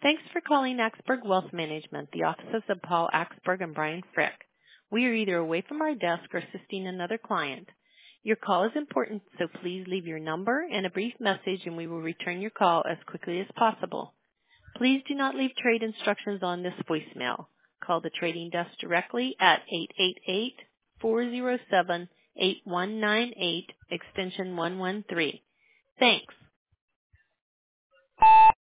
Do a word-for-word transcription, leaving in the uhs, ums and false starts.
Thanks for calling Axberg Wealth Management, the offices of Paul Axberg and Brian Frick. We are either away from our desk or assisting another client. Your call is important, so please leave your number and a brief message and we will return your call as quickly as possible. Please do not leave trade instructions on this voicemail. Call the trading desk directly at eight eight eight, four zero seven, eight one nine eight, extension one one three. Thanks.